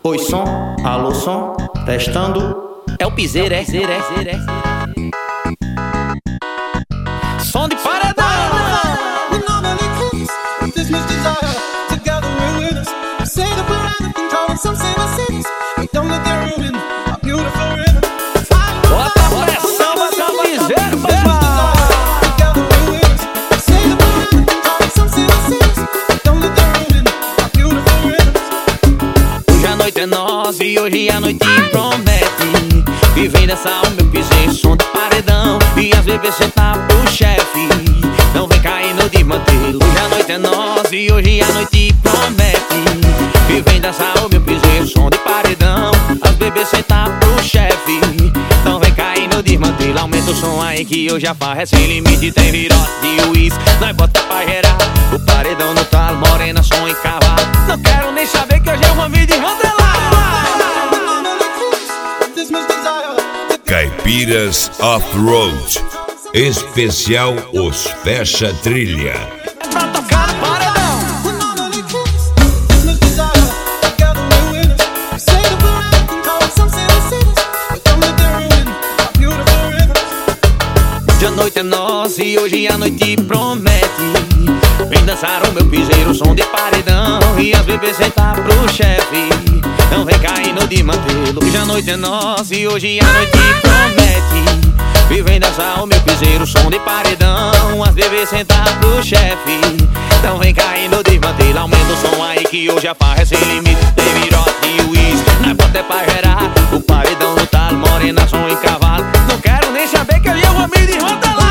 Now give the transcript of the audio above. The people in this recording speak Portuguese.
Oi som, alô som, testando. É o piseiro, é? Som de paredão. Bota a pressão, bota o piseiro, hoje a noite é nossa e hoje a noite promete. E vem dançar o meu piseiro, som de paredão. E as bebês sentar pro chefe, não vem cair no desmantelo. Hoje a noite é nossa e hoje a noite promete. E vem dançar o meu piseiro, som de paredão. As bebês sentar pro chefe, não vem cair no desmantelo. Aumenta o som aí que hoje a farra é sem limite. Tem virote de uísque, nós bota pra gerar. O paredão no talo, morena, som e cavalo. Não quero nem saber que hoje é uma vida enrodelar. Caipiras Off-Road, especial Os Fecha Trilha. É pra tocar no paredão. Hoje a noite é nossa e hoje a noite promete. Vem dançar o meu piseiro, som de paredão. E as bebês sentar pro chefe, não vem cair no desmantelo. Hoje a noite é nossa e hoje a noite promete. E vem dançar o meu piseiro, som de paredão. As bebês sentar pro chefe, não vem cair no desmantelo. Aumenta o som aí que hoje a farra é sem limite. Tem virote e uísque, nós bota é pra gerar. O paredão no talo, morena, som e cavalo. Não quero nem saber que eu vou me derrotar lá.